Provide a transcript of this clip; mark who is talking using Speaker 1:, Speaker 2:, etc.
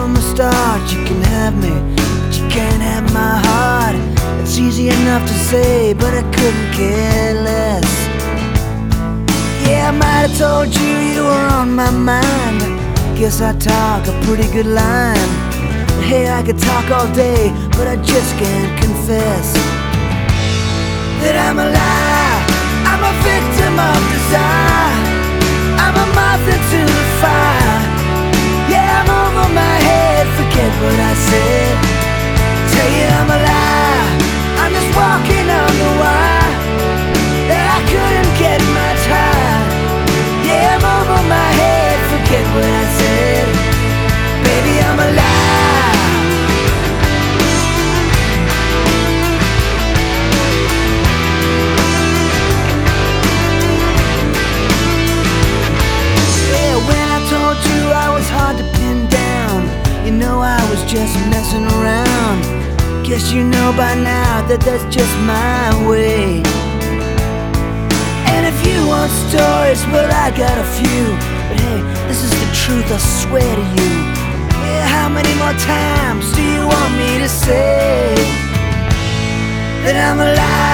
Speaker 1: from the start, you can have me, but you can't have my heart. It's easy enough to say, but I couldn't care less. Yeah, I might have told you you were on my mind. Guess I talk a pretty good line. Hey, I could talk all day, but I just can't confess that I'm a liar. I'm a victim of desire. I'm a moth into the fire. Yeah, I'm over my head, forget what I said. Tell you I'm a liar, I'm just walking on the wire. Yeah, I couldn't get much higher. Yeah, I'm over my head, forget what I said. Baby, I'm a liar. Yeah, when I told you I was hard to pin down, you know I was just messing around. Guess you know by now that that's just my way. And if you want stories, well I got a few. But hey, this is the truth, I swear to you. Yeah, how many more times do you want me to say that I'm a liar?